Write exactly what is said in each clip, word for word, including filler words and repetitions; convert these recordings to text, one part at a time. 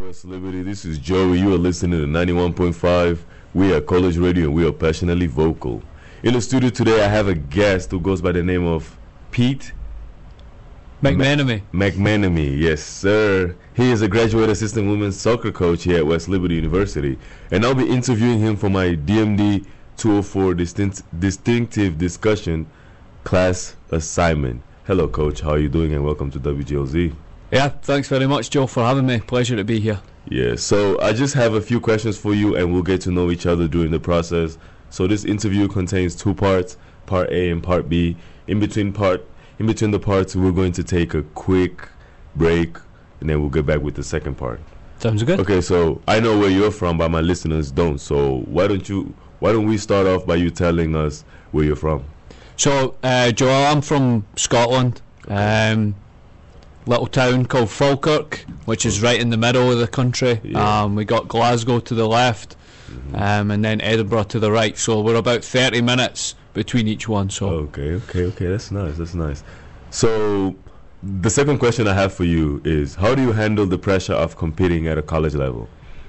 West Liberty. This is Joey. You are listening to ninety-one point five. We are College Radio and we are passionately vocal. In the studio today, I have a guest who goes by the name of Pete McManamy. Ma- McManamy, yes, sir. He is a graduate assistant women's soccer coach here at West Liberty University. And I'll be interviewing him for my D M D two oh four distinct, distinctive discussion class assignment. Hello, Coach. How are you doing? And welcome to W G L Z. Yeah, thanks very much, Joe, for having me. Pleasure to be here. Yeah, so I just have a few questions for you, and we'll get to know each other during the process. So this interview contains two parts, part A and part B. In between part, in between the parts, we're going to take a quick break, and then we'll get back with the second part. Sounds good. Okay, so I know where you're from, but my listeners don't. So why don't you? Why don't we start off by you telling us where you're from? So, uh, Joe, I'm from Scotland. Um, little town called Falkirk, which is right in the middle of the country. Yeah. Um, we got Glasgow to the left, mm-hmm. um, and then Edinburgh to the right. So we're about thirty minutes between each one. So okay, okay, okay. That's nice. That's nice. So the second question I have for you is: how do you handle the pressure of competing at a college level?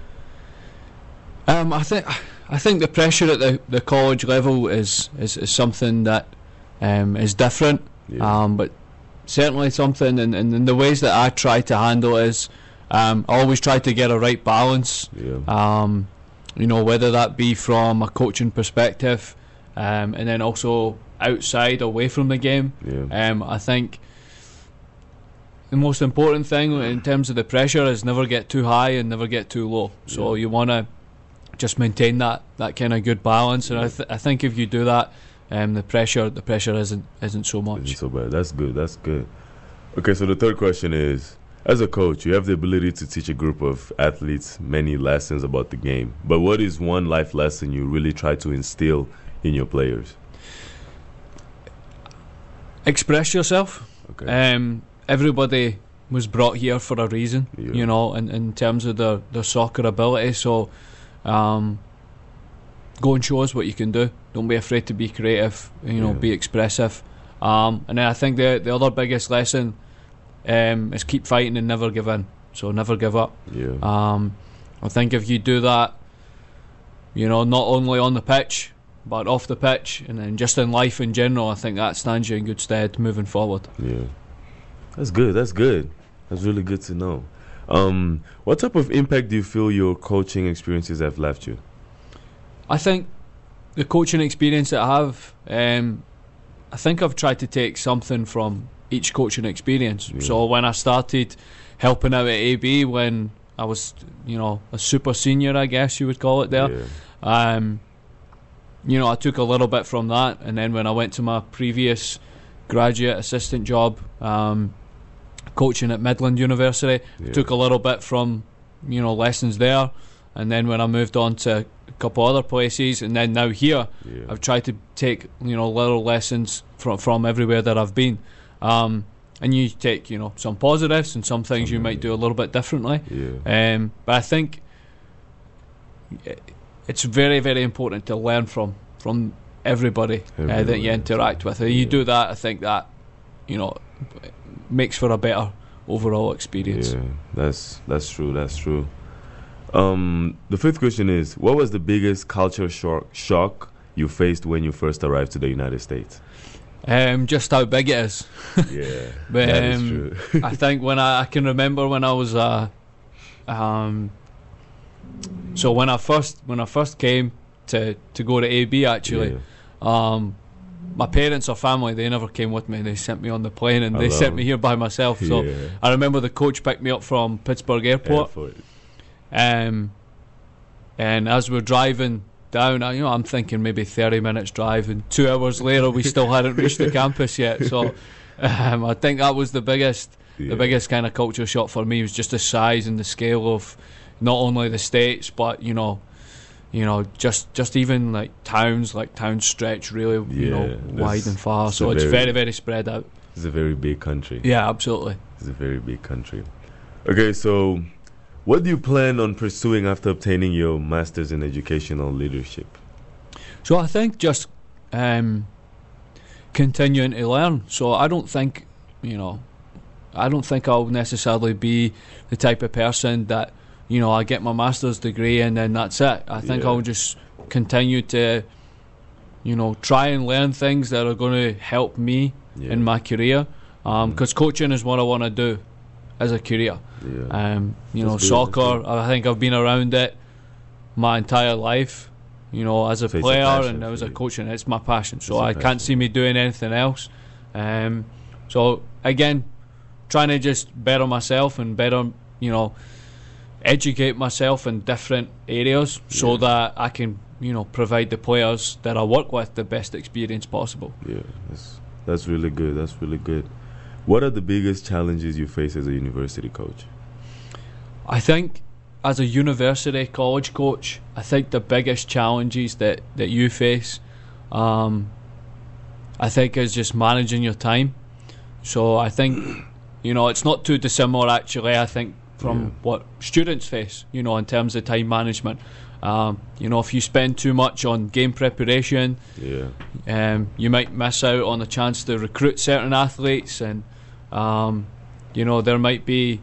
Um, I think I think the pressure at the, the college level is, is, is something that um, is different, yeah. um, but certainly something. And, and, and the ways that I try to handle it is um, I always try to get a right balance. Yeah. Um, you know, whether that be from a coaching perspective, um, and then also outside, away from the game. Yeah. Um, I think the most important thing in terms of the pressure is never get too high and never get too low. So yeah. you want to just maintain that, that kind of good balance, and I, th- I think if you do that, um, the pressure the pressure isn't isn't so much. Isn't so bad. That's good. That's good. Okay, so the third question is: as a coach, you have the ability to teach a group of athletes many lessons about the game. But what is one life lesson you really try to instill in your players? Express yourself. Okay. Um, everybody was brought here for a reason, Yeah. you know, in, in terms of their, their soccer ability. So um, go and show us what you can do. Don't be afraid to be creative, you know, Yeah. be expressive. Um, and then I think the the other biggest lesson um, is keep fighting and never give in. So never give up. Yeah. Um, I think if you do that, you know, not only on the pitch, but off the pitch, and then just in life in general, I think that stands you in good stead moving forward. Yeah. That's good. That's good. That's really good to know. Um, what type of impact do you feel your coaching experiences have left you? I think the coaching experience that I have, um, I think I've tried to take something from each coaching experience. Yeah. So when I started helping out at A B, when I was, you know, a super senior, I guess you would call it there, Yeah. um, you know, I took a little bit from that, and then when I went to my previous graduate assistant job, um, coaching at Midland University, Yeah. took a little bit from, you know, lessons there, and then when I moved on to a couple other places, and then now here, Yeah. I've tried to take, you know, little lessons from from everywhere that I've been, um, and you take, you know, some positives and some things you might do a little bit differently. Yeah. Um, but I think it's very, very important to learn from from everybody uh, that Everybody. you interact with. If you Yeah. do that, I think that, you know, makes for a better overall experience. Yeah, that's that's true. That's true. Um, the fifth question is: what was the biggest culture shock shock you faced when you first arrived to the United States? Um, just how big it is. Yeah, But that is um, true. I think when I, I can remember when I was uh, um, so when I first when I first came to, to go to A B actually, Yeah. um, my parents or family, they never came with me. They sent me on the plane and they Alone. sent me here by myself. So Yeah. I remember the coach picked me up from Pittsburgh Airport, Airport. um, and as we're driving down, I, you know, I'm thinking maybe thirty minutes drive, and two hours later we still hadn't reached the campus yet. So um, I think that was the biggest, Yeah. the biggest kind of culture shock for me, was just the size and the scale of not only the States, but you know, you know, just just even like towns, like towns stretch really, you Yeah, know, that's- wide and far. it's So a it's very- very, very spread out. It's a very big country. Yeah, absolutely. It's a very big country. Okay, so what do you plan on pursuing after obtaining your master's in educational leadership? So I think just um, continuing to learn. So I don't think, you know, I don't think I'll necessarily be the type of person that, you know, I get my master's degree and then that's it. I think Yeah. I'll just continue to, you know, try and learn things that are going to help me Yeah. in my career. Because um, coaching is what I want to do as a career. Yeah. Um, you know, That's good, soccer, that's good. I think I've been around it my entire life. You know, as a So it's a player passion and for as a you. coach, and it's my passion. So It's a I passion, can't see me doing anything else. Um, so again, trying to just better myself and better, you know, educate myself in different areas so Yeah. that I can, you know, provide the players that I work with the best experience possible. Yeah, that's that's really good. That's really good. What are the biggest challenges you face as a university coach? I think as a university college coach, I think the biggest challenges that, that you face, um, I think is just managing your time. So I think, you know, it's not too dissimilar actually, I think, from Yeah. what students face, you know, in terms of time management. Um, you know, if you spend too much on game preparation, Yeah, um, you might miss out on the chance to recruit certain athletes, and um, you know, there might be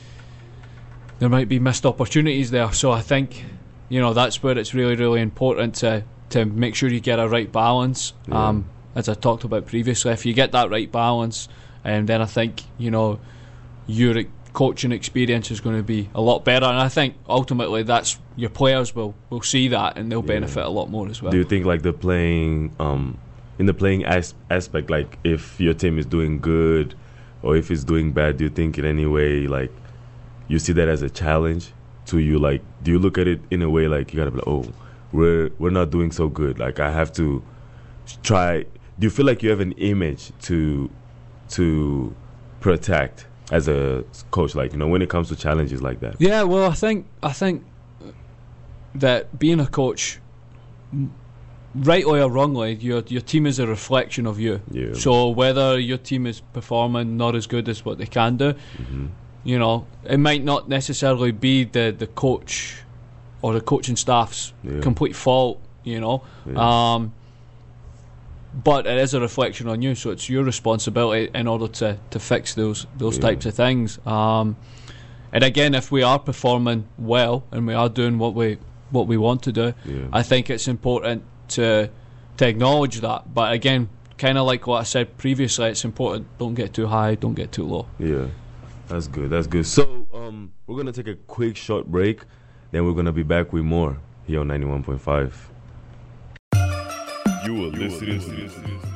there might be missed opportunities there. So I think, you know, that's where it's really, really important to to make sure you get a right balance. Yeah. Um, as I talked about previously, if you get that right balance, and then I think, you know, your coaching experience is going to be a lot better. And I think ultimately that's your players will, will see that and they'll Yeah. benefit a lot more as well. do you think like the playing, um, in the playing as- aspect, like if your team is doing good or if it's doing bad, do you think in any way like you see that as a challenge to you? Like, do you look at it in a way like you gotta be like, oh, we're we're not doing so good. Like I have to try. Do you feel like you have an image to to protect as a coach? Like, you know, when it comes to challenges like that. Yeah, well, I think I think that being a coach, m- rightly or wrongly, your your team is a reflection of you. Yeah. So whether your team is performing not as good as what they can do, Mhm. you know, it might not necessarily be the the coach or the coaching staff's Yeah. complete fault. You know. Yeah. Um, but it is a reflection on you, so it's your responsibility in order to, to fix those those Yeah. types of things. Um, and again, if we are performing well and we are doing what we what we want to do, Yeah. I think it's important to to acknowledge that. But again, kind of like what I said previously, it's important. Don't get too high, don't get too low. Yeah, that's good. That's good. So, um, we're gonna take a quick short break, then we're gonna be back with more here on ninety-one point five. You are listening to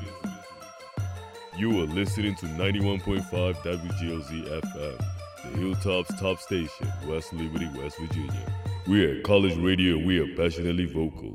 You are listening to ninety-one point five W G L Z F M, the Hilltop's top station, West Liberty, West Virginia. We are college radio. We are passionately vocal.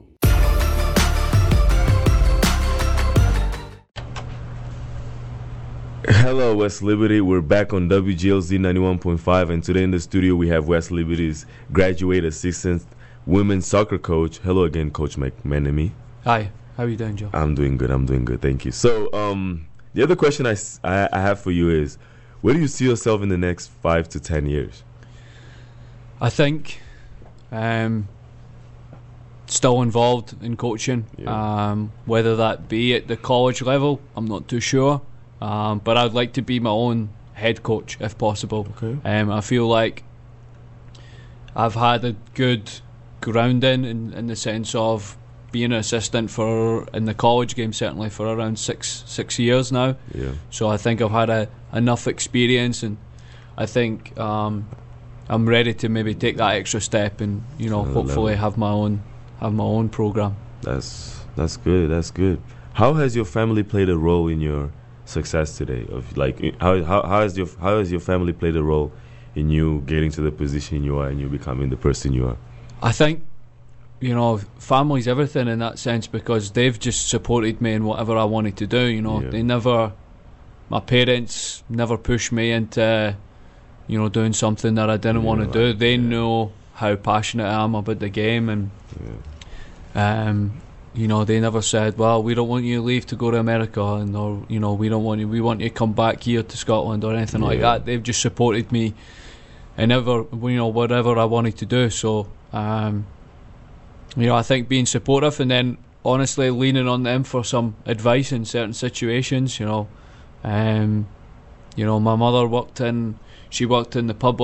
Hello, West Liberty. We're back on W G L Z ninety-one point five, and today in the studio we have West Liberty's graduate assistant women's soccer coach. Hello again, Coach McManamy. Hi, how are you doing, Joe? I'm doing good. I'm doing good. Thank you. So, um, the other question I, s- I, I have for you is, where do you see yourself in the next five to ten years? I think um, still involved in coaching, Yeah. um, whether that be at the college level, I'm not too sure. Um, but I'd like to be my own head coach if possible. Okay. Um, I feel like I've had a good grounding in, in the sense of being an assistant for in the college game, certainly for around six six years now. Yeah. So I think I've had a, enough experience, and I think um, I'm ready to maybe take that extra step and, you know, Another hopefully level. have my own have my own program. That's that's good. That's good. How has your family played a role in your success today? Of like, i- how how how has your how has your family played a role in you getting to the position you are and you becoming the person you are? I think, you know, family's everything in that sense, because they've just supported me in whatever I wanted to do. You know, Yeah. they never, my parents never pushed me into, you know, doing something that I didn't Yeah, want to do. right, They yeah. know how passionate I am about the game, and Yeah. um, you know, they never said, well, we don't want you to leave to go to America, and or, you know, we don't want you, we want you to come back here to Scotland or anything like Yeah. that. They've just supported me in ever, you know, whatever I wanted to do. So, um, you know, I think being supportive and then honestly leaning on them for some advice in certain situations. You know, um, you know, my mother worked in, she worked in the public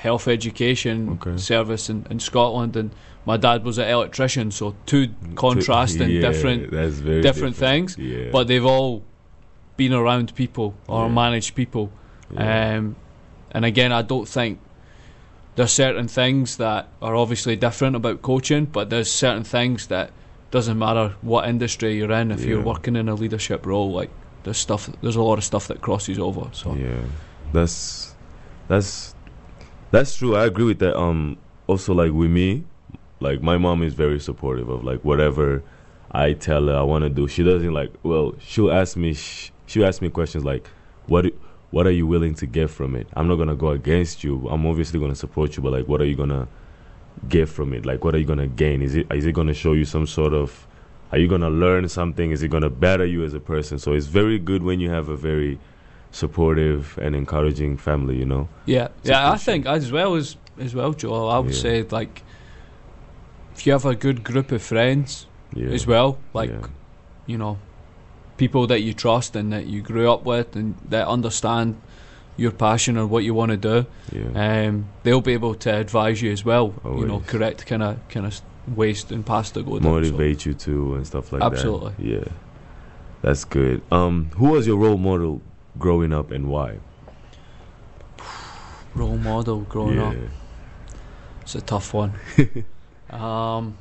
health education Okay. service in, in Scotland, and my dad was an electrician, so two contrasting Yeah, different that's very different things, Yeah. but they've all been around people or Yeah. managed people. Yeah. Um, and again, I don't think there's certain things that are obviously different about coaching, but there's certain things that doesn't matter what industry you're in. If Yeah. you're working in a leadership role, like there's stuff, there's a lot of stuff that crosses over. So Yeah, that's that's that's true. I agree with that. Um, also, like with me, like my mom is very supportive of like whatever I tell her I want to do. She doesn't like. Well, she'll ask me. Sh- she'll ask me questions like, "What what are you willing to get from it?" I'm not gonna go against you. I'm obviously gonna support you, but like, what are you gonna get from it? Like, what are you gonna gain? Is it is it gonna show you some sort of? Are you gonna learn something? Is it gonna better you as a person? So it's very good when you have a very supportive and encouraging family. You know. yeah, yeah. I Situation. think as well as as well, Joel. I would Yeah. say like if you have a good group of friends Yeah. as well, like yeah. you know, people that you trust and that you grew up with and that understand your passion or what you want to do, Yeah. um, they'll be able to advise you as well. You know, Always. correct kind of kind of ways and paths to go down. So, Motivate you too and stuff like Absolutely. that. Yeah, that's good. Um, who was your role model growing up and why? role model growing yeah, up, it's a tough one. um,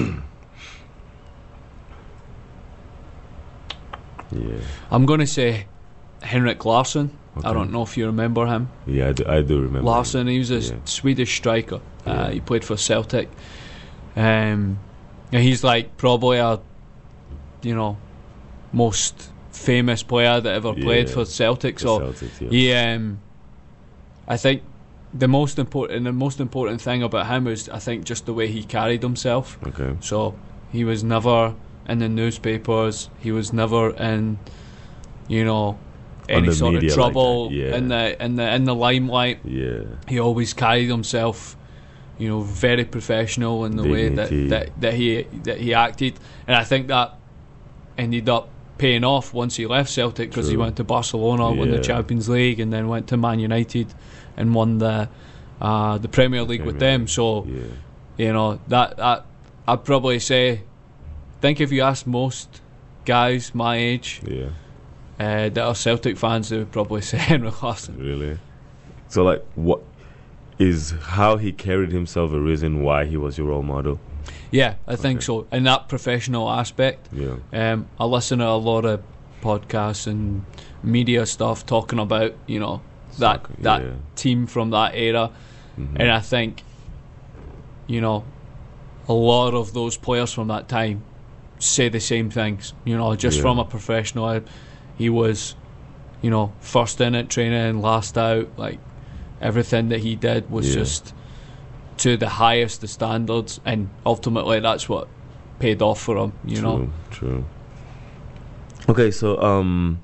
yeah, I'm going to say Henrik Larsson. Okay. I don't know if you remember him. yeah. I do, I do remember Larsson, he was a Yeah. Swedish striker. Uh, Yeah. he played for Celtic. Um, and he's like probably a, you know, most famous player that ever played Yeah. for Celtic. The So Celtics, yeah. he, um, I think the most important, the most important thing about him is I think just the way he carried himself. Okay. So he was never in the newspapers. He was never in, you know, On any the sort of media like trouble that, yeah. in the in the in the limelight. Yeah. He always carried himself, you know, very professional in the Dignity. way that, that, that he that he acted, and I think that ended up paying off once he left Celtic because he True. went to Barcelona, won the Yeah. Champions League, and then went to Man United and won the uh, the Premier League with Premier them. League. So Yeah. you know that that I'd probably say, I think if you ask most guys my age Yeah. uh, that are Celtic fans, they would probably say Henrik Larsson. Really. So, like, what is how he carried himself a reason why he was your role model? Yeah, I think Okay. so. In that professional aspect, Yeah. um, I listen to a lot of podcasts and media stuff talking about, you know, that Soccer, that yeah. team from that era, Mhm. and I think, you know, a lot of those players from that time say the same things. You know, just Yeah. from a professional, he was, you know, first in at training, last out. Like everything that he did was Yeah. just to the highest of standards, and ultimately that's what paid off for him. You true, know, True. Okay, so um,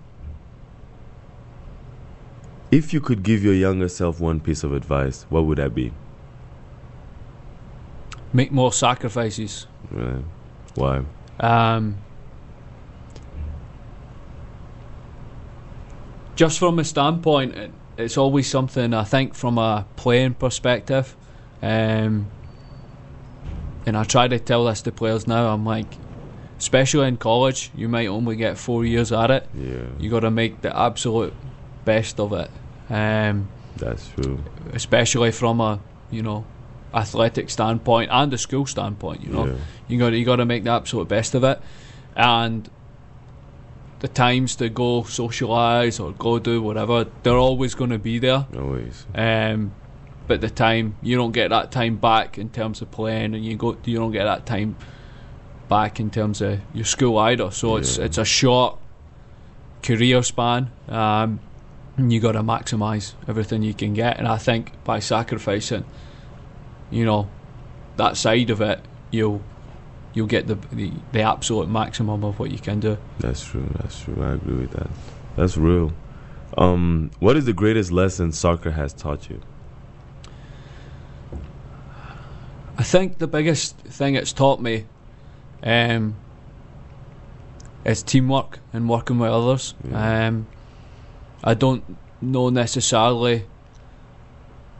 if you could give your younger self one piece of advice, what would that be? make more sacrifices. Right. Why? Um, just from a standpoint, it, it's always something I think from a playing perspective, um, and I try to tell this to players now. I'm like, especially in college, you might only get four years at it. Yeah, You got to make the absolute best of it, um, that's true. especially from a you know athletic standpoint and a school standpoint. You know, Yeah. you got you got to make the absolute best of it, and the times to go socialise or go do whatever, they're always going to be there. Always. Um, but the time, you don't get that time back in terms of playing, and you go you don't get that time back in terms of your school either. So it's Yeah. it's a short career span. Um, and you got to maximise everything you can get, and I think by sacrificing, you know, that side of it, you'll you'll get the, the the absolute maximum of what you can do. That's true. That's true. I agree with that. That's real. Um, what is the greatest lesson soccer has taught you? I think the biggest thing it's taught me um, is teamwork and working with others. Yeah. Um, I don't know necessarily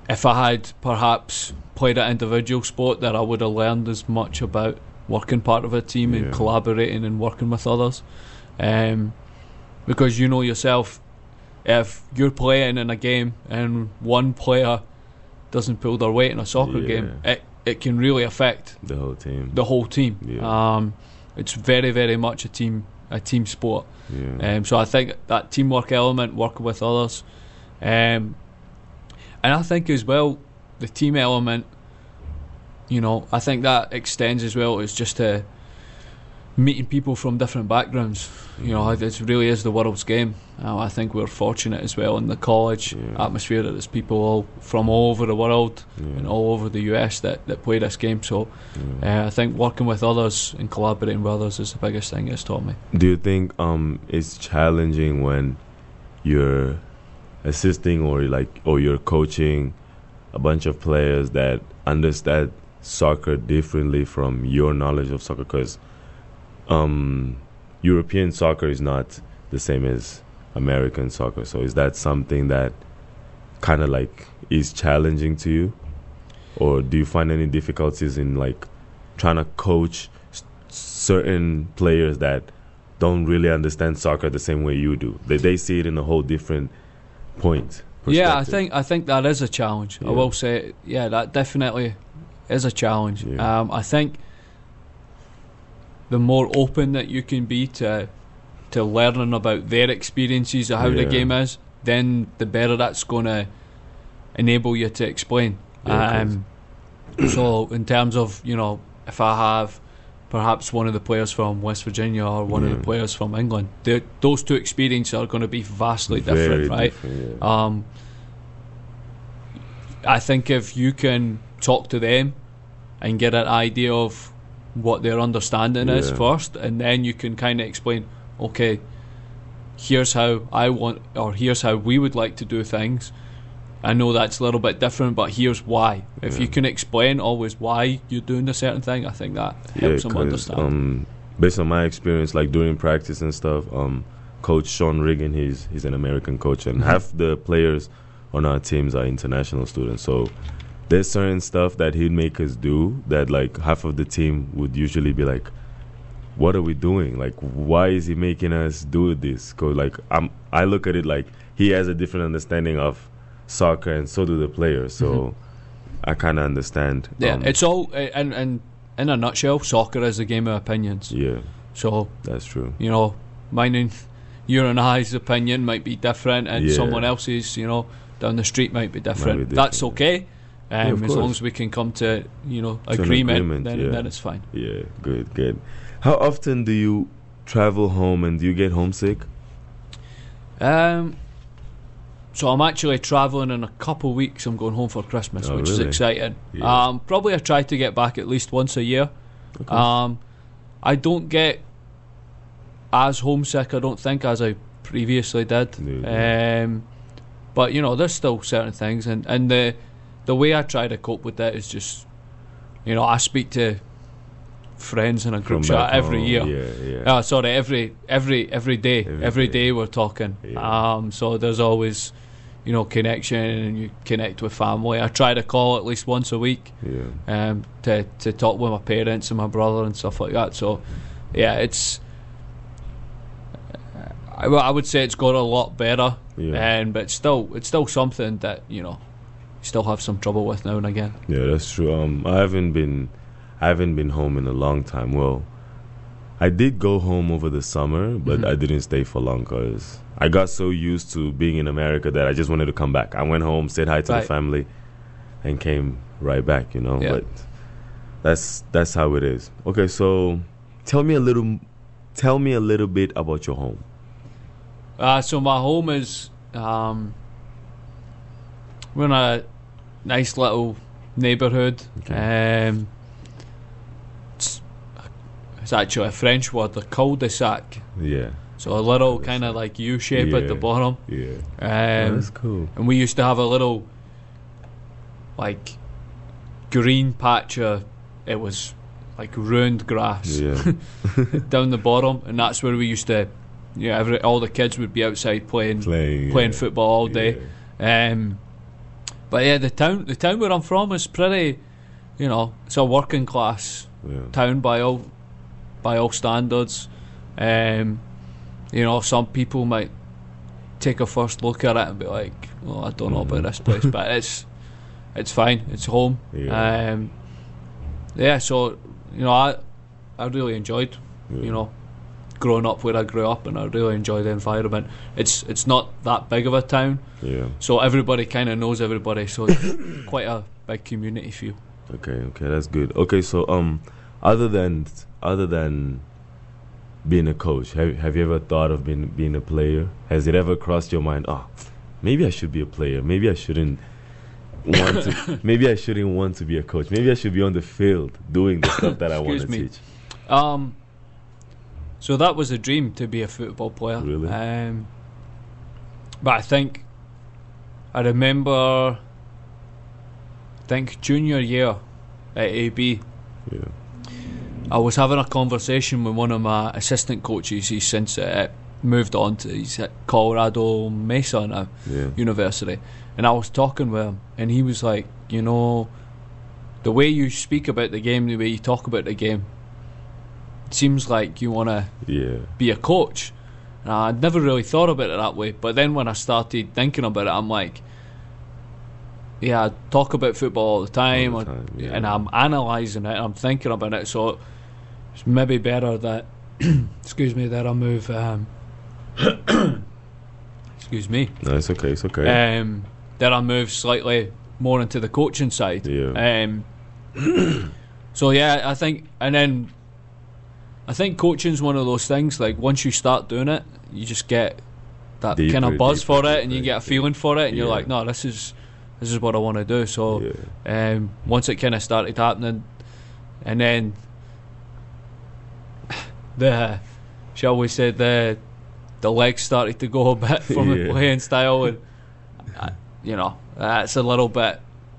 if I had perhaps played an individual sport, that I would have learned as much about working part of a team Yeah. and collaborating and working with others. Um, because you know yourself, if you're playing in a game and one player doesn't pull their weight in a soccer Yeah. game, it, it can really affect The whole team. the whole team. Yeah. Um, it's very, very much a team a team sport. yeah. Um, so I think that teamwork element, working with others, um, and I think as well the team element. You know, I think that extends as well as just to meeting people from different backgrounds. You know, it really is the world's game. Uh, I think we're fortunate as well in the college Yeah. atmosphere that there's people all from all over the world Yeah. and all over the U S that, that play this game. So Yeah. uh, I think working with others and collaborating with others is the biggest thing it's taught me. Do you think um it's challenging when you're assisting or like or you're coaching a bunch of players that understand soccer differently from your knowledge of soccer? Because um, European soccer is not the same as American soccer. So is that something that kind of like is challenging to you, or do you find any difficulties in like trying to coach s- certain players that don't really understand soccer the same way you do? They they see it in a whole different point. Yeah, I perspective. think I think that is a challenge. Yeah. I will say, yeah, that definitely is a challenge. Yeah. Um, I think the more open that you can be to to learning about their experiences of how the Yeah. game is, then the better that's going to enable you to explain. Yeah, um, so in terms of, you know, if I have perhaps one of the players from West Virginia or one of Yeah. the players from England, they- those two experiences are going to be vastly Very different, right? different, yeah. Um, I think if you can talk to them and get an idea of what their understanding is Yeah. first, and then you can kind of explain, okay, here's how I want, or here's how we would like to do things. I know that's a little bit different, but here's why. If Yeah. you can explain always why you're doing a certain thing, I think that helps them 'cause, understand. Um, based on my experience, like during practice and stuff, um, Coach Sean Riggin, he's he's an American coach, and Mhm. half the players on our teams are international students. So there's certain stuff that he'd make us do that like half of the team would usually be like, "What are we doing? Like, why is he making us do this?" Because like I'm, I look at it like he has a different understanding of soccer, and so do the players. So Mhm. I kind of understand. yeah, um, it's all, and in, in a nutshell, soccer is a game of opinions. yeah, So, that's true. you know, mine and your and I's opinion might be different, and Yeah. someone else's, you know, down the street might be different. Might be That's different, okay, um, of as long course. as we can come to, you know, To an agreement, agreement, then, yeah. then it's fine. Yeah, good, good. How often do you travel home, and do you get homesick? Um, so I'm actually travelling in a couple of weeks. I'm going home for Christmas, Oh, which is really? exciting. Yeah. Um, probably I try to get back at least once a year. Okay. Um, I don't get as homesick, I don't think, as I previously did. Yeah. Um, but you know, there's still certain things, and, and the the way I try to cope with that is just, you know, I speak to friends in a group From chat back every home, year. Yeah, yeah. Oh, sorry, every every every day, Every every day. day we're talking. Yeah. Um, so there's always, you know, connection, and you connect with family. I try to call at least once a week, yeah. um, to to talk with my parents and my brother and stuff like that. So, yeah, it's. I, w- I would say it's got a lot better, Yeah. and but still, it's still something that, you know, you still have some trouble with now and again. Yeah, that's true. Um, I haven't been, I haven't been home in a long time. Well, I did go home over the summer, but Mhm. I didn't stay for long because I got so used to being in America that I just wanted to come back. I went home, said hi to Right. the family, and came right back. You know, Yeah. but that's that's how it is. Okay, so tell me a little, tell me a little bit about your home. Uh, so my home is, um, we're in a nice little neighbourhood. Okay. Um, it's, it's actually a French word, a cul-de-sac. Yeah, So a little Cul-de-sac. kind of like U shape at the Yeah. bottom. yeah, Um, that's cool. and we used to have a little, like, green patch of, it was like ruined grass Yeah, down the bottom, and that's where we used to, you know, every, all the kids would be outside playing playing playing yeah. football all day. Yeah. Um, But yeah, the town the town where I'm from is pretty, you know, it's a working class Yeah. town by all by all standards. Um, you know, some people might take a first look at it and be like, "Oh, I don't know about this place," but it's it's fine. It's home. Yeah. Um, yeah. So you know, I I really enjoyed, Yeah. you know, growing up where I grew up, and I really enjoy the environment. It's it's not that big of a town, Yeah. so everybody kind of knows everybody. So it's quite a big community feel. Okay, okay, that's good. Okay, so um, other than other than being a coach, have have you ever thought of being being a player? Has it ever crossed your mind? Oh, maybe I should be a player. Maybe I shouldn't want to. Maybe I shouldn't want to be a coach. Maybe I should be on the field doing the stuff that I want to Excuse me. teach. Um, so that was a dream, to be a football player. Really? Um, but I think I remember. I think junior year at A B. Yeah. I was having a conversation with one of my assistant coaches. He's since uh, moved on to he's at Colorado Mesa now, Yeah. University, and I was talking with him, and he was like, you know, the way you speak about the game, the way you talk about the game, it seems like you want to Yeah. be a coach. And I'd never really thought about it that way, but then when I started thinking about it, I'm like, yeah, I talk about football all the time, All the time, yeah. and I'm analysing it, I'm thinking about it, so it's maybe better that excuse me that I move um, excuse me No, it's okay. It's okay. um, that I move slightly more into the coaching side. Yeah. Um, so yeah, I think, and then I think coaching's one of those things. Like once you start doing it, you just get that Deeper, kind of buzz deeper, for it, and you deeper, get a feeling for it, and you're Yeah. like, no, this is this is what I want to do. So Yeah. um, once it kind of started happening, and then the shall we say the the legs started to go a bit from Yeah. the playing style, and uh, you know, that's a little bit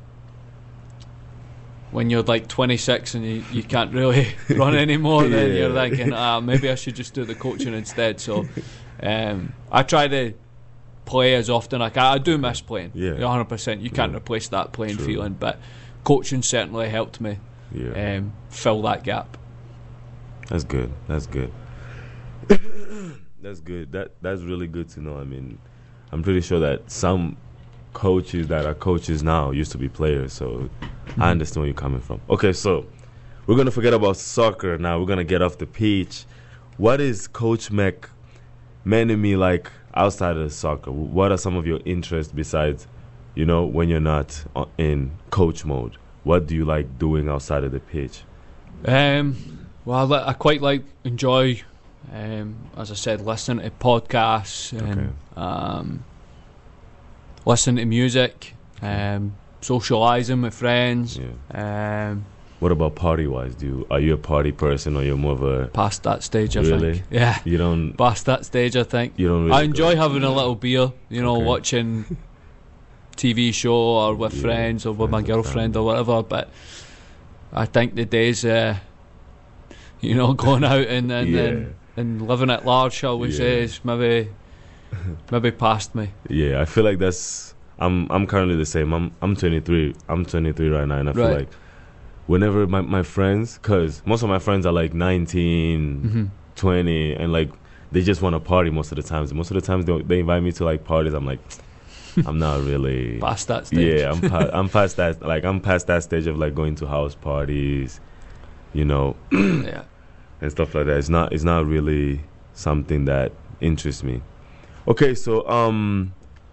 when you're like twenty-six and you, you can't really run anymore. Then Yeah. you're thinking, ah, maybe I should just do the coaching instead. So um, I try to play as often as I can. I do miss playing, Yeah. one hundred percent. You can't Yeah. replace that playing True. feeling, but coaching certainly helped me Yeah. um, fill that gap. That's good. That's good. That's good. That that's really good to know. I mean, I'm pretty sure that some coaches that are coaches now used to be players, so I understand where you're coming from. Okay, so we're gonna forget about soccer now. We're gonna get off the pitch. What is Coach Mac Manemy like outside of soccer? What are some of your interests besides, you know, when you're not uh, in coach mode? What do you like doing outside of the pitch? Um, well, I, li- I quite like enjoy, um, as I said, listening to podcasts and Okay. um, listening to music, um, socialising with friends. Yeah. Um, What about party wise? Do you, are you a party person or you're more of a past that stage, I Really? think. Yeah, you don't past that stage, I think. you don't really I enjoy go- having a little beer, you know, Okay. watching T V show or with Yeah, friends or with my friends and girlfriend family. or whatever. But I think the days, uh, you know, going out and and, Yeah. and and living at large, shall we say, Yeah. is maybe maybe past me. Yeah, I feel like that's I'm I'm currently the same. I'm I'm twenty-three. I'm twenty-three right now, and I feel Right. like whenever my my friends, cause most of my friends are like nineteen, hmm twenty, and like they just want to party most of the times. Most of the times they they invite me to like parties. I'm like, I'm not really. Past that stage. Yeah, I'm pa- I'm past that. Like I'm past that stage of like going to house parties, you know, yeah. and stuff like that. It's not it's not really something that interests me. Okay, so um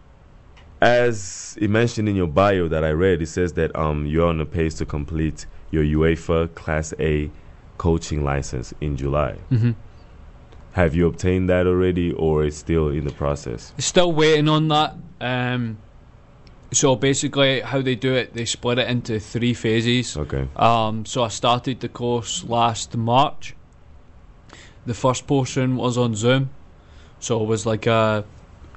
as it mentioned in your bio that I read, it says that um you're on a pace to complete your UEFA Class A coaching license in July. hmm Have you obtained that already, or it's still in the process? Still waiting on that. Um, so basically, how they do it, they split it into three phases. Okay. Um, so I started the course last March. The first portion was on Zoom, so it was like a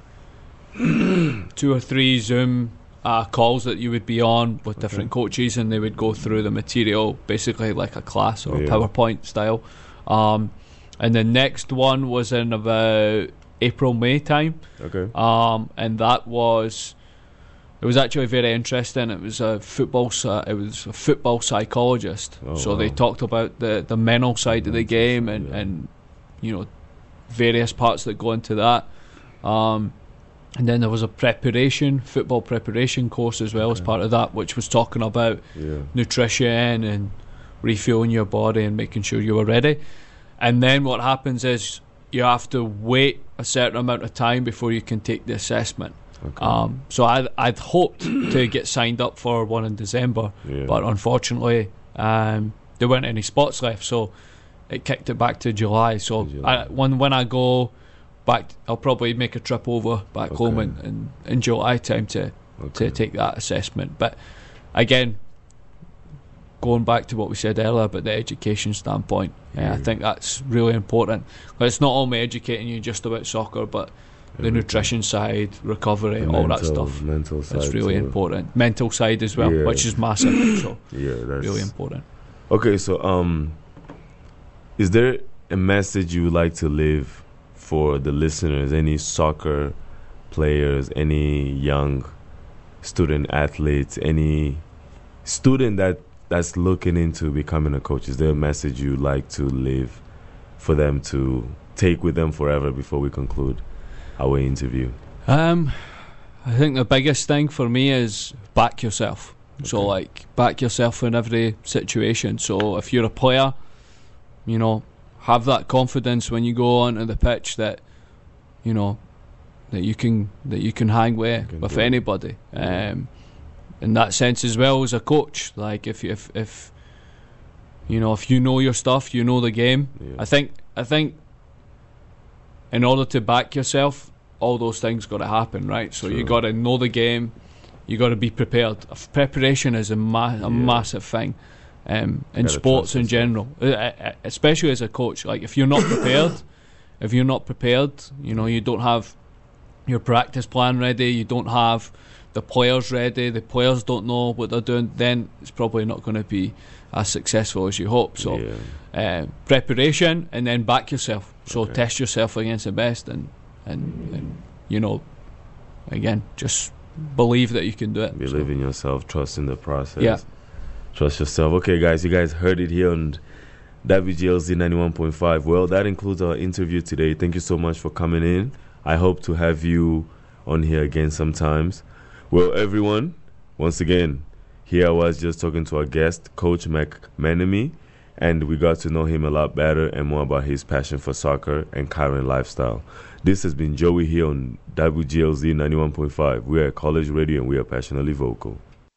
two or three Zoom uh, calls that you would be on with different coaches, and they would go through the material, basically like a class or Yeah. PowerPoint style. Um, and the next one was in about April, May time. Okay. Um, and that was it was actually very interesting. It was a football. It was a football psychologist. Oh, so wow. they talked about the, the mental side the of the game and, yeah. and you know various parts that go into that. Um, and then there was a preparation football preparation course as well okay. as part of that, which was talking about yeah. nutrition and refueling your body and making sure you were ready. And then what happens is you have to wait a certain amount of time before you can take the assessment. Okay. Um, so I'd, I'd hoped to get signed up for one in December, yeah. but unfortunately um, there weren't any spots left, so it kicked it back to July. So July. I, when when I go back, I'll probably make a trip over back okay. home in, in, in July time to okay. to take that assessment. But again, going back to what we said earlier about the education standpoint, yeah. uh, I think that's really important. But it's not only educating you just about soccer, but the nutrition side, recovery, the all mental, that stuff. Mental side. That's really too. important. Mental side as well, yeah. which is massive. So yeah, that's really important. Okay, so um, is there a message you would like to leave for the listeners? Any soccer players, any young student athletes, any student that that's looking into becoming a coach? Is there a message you'd like to leave for them to take with them forever before we conclude our interview? Um, I think the biggest thing for me is back yourself. Okay. So, like, back yourself in every situation. So, if you're a player, you know, have that confidence when you go onto the pitch that, you know, that you can that you can hang with can with anybody. Yeah. Um, in that sense, as well as a coach, like if if if you know if you know your stuff, you know the game. Yeah. I think I think. In order to back yourself, all those things got to happen, right? So True. you got to know the game, you got to be prepared. Preparation is a, ma- a yeah. massive thing um, in sports in general, especially as a coach. Like if you're not prepared, if you're not prepared, you know, you don't have your practice plan ready, you don't have the players ready, the players don't know what they're doing, then it's probably not going to be as successful as you hope. So yeah. uh, preparation and then back yourself. So okay. test yourself against the best and, and, and you know, again, just believe that you can do it. Believe so. in yourself, trust in the process. Yeah. Trust yourself. Okay, guys, you guys heard it here on W G L Z ninety-one point five. Well, that includes our interview today. Thank you so much for coming in. I hope to have you on here again sometimes. Well, everyone, once again, here I was just talking to our guest, Coach McManamy, and we got to know him a lot better and more about his passion for soccer and current lifestyle. This has been Joey here on W G L Z ninety-one point five. We are College Radio and we are passionately vocal.